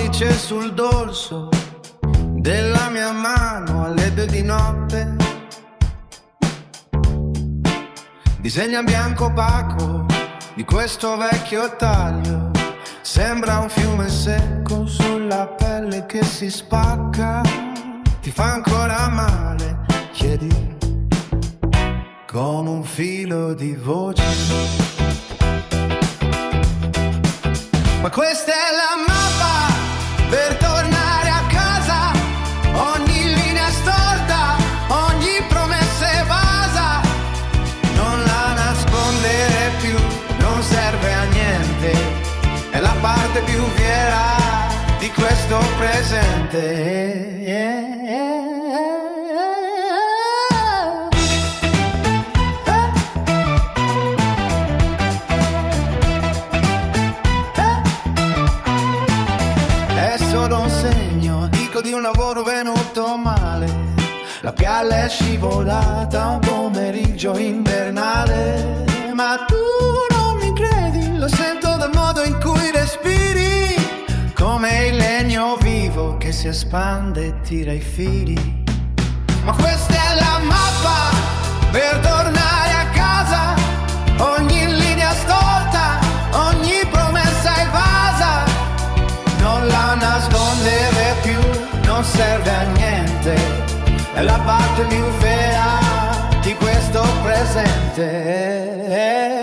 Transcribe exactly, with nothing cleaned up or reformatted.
pollice sul dorso della mia mano alle due di notte. Disegna bianco opaco di questo vecchio taglio. Sembra un fiume secco sulla pelle che si spacca. Ti fa ancora male, chiedi con un filo di voce. Ma questa è la mappa per tornare a casa. Ogni linea storta, ogni promessa evasa. Non la nascondere più, non serve a niente. È la parte più fiera di questo presente. Yeah, yeah. Di un lavoro venuto male, la pialla è scivolata un pomeriggio invernale. Ma tu non mi credi, lo sento dal modo in cui respiri, come il legno vivo che si espande e tira i fili. Ma questa è la mappa per tornare a casa. Ogni linea storta, ogni promessa evasa. Non la nascondere più, non serve a niente, è la parte più vera di questo presente.